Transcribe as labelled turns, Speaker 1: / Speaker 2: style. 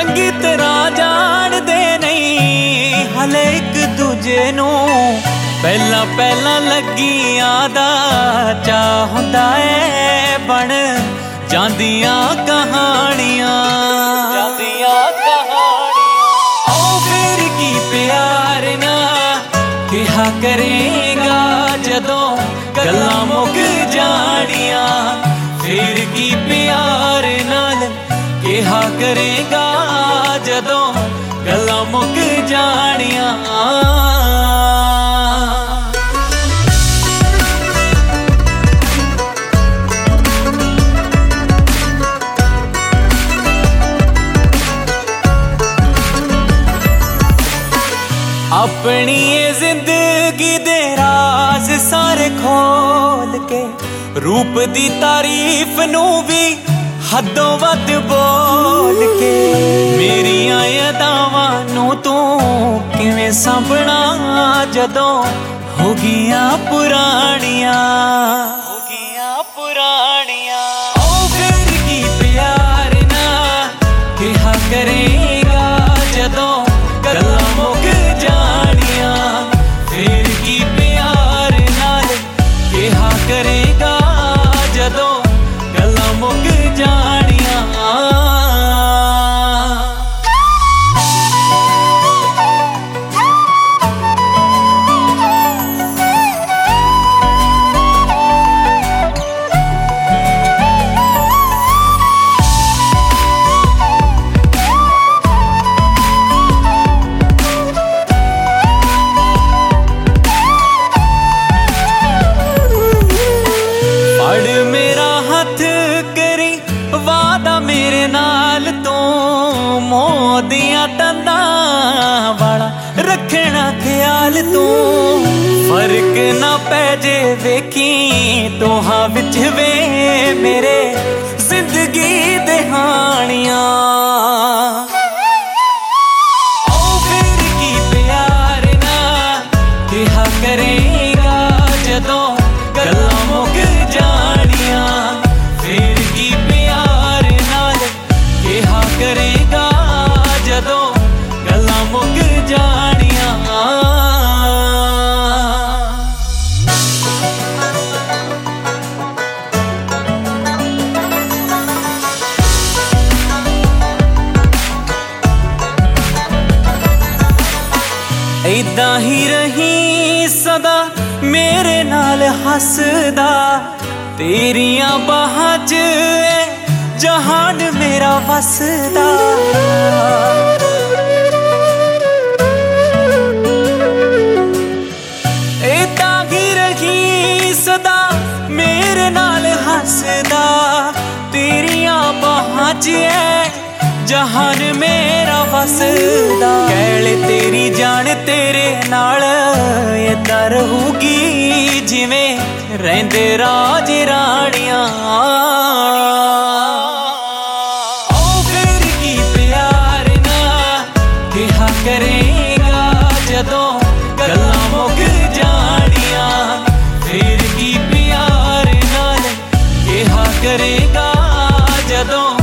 Speaker 1: चंगी तरह जानदे नहीं हले एक दूजे नू पहला पहला लगियां दा चाह हुंदा है बन जांदियां कहानियां ओ फिर की प्यार ना कहा करेगा जदों गल्लां मुक जानियां फिर की प्यार नाल कहा करेगा जदों गल्लां मुक जानियां अपनी जिंदगी दे राज सारे खोल के रूप दी तारीफ नू भी हदों वध बोल के मेरियां अदावां नू तू किवें संभना जदों हो गियां पुरानियां ओ फिर की प्यार ना कहा करेगा जदों गल्लां मुक जानियां फिर की प्यार नाल कहा करेगा जदों गल्लां मुक जानियां वादा मेरे नाल तो मोदियां तंदा वाला रखना ख्याल तू फर्क ना पै जे वेखी तोहां विच वे मेरे जिंदगी दे हानियां ओ फिर की प्यार ना कहा करेगा जदों गल्लां मुक जानियां फिर की प्यार नाल कहा करेगा जदों गल्लां मुक जानियां इदां ही रही सदा मेरे नाल हसदा तेरियां बाहां च जहान मेरा वसदा इदां ही रही सदा मेरे नाल हसदा तेरियां बाहां च जहान मेरा वसदा कैले तेरी जान तेरे नाल इदां रहूगी जिवें रहंदे राज रानियां ओ फिर की प्यार ना कहा करेगा जदों गल्लां मुक जानियां फिर की प्यार नाल कहा करेगा जदों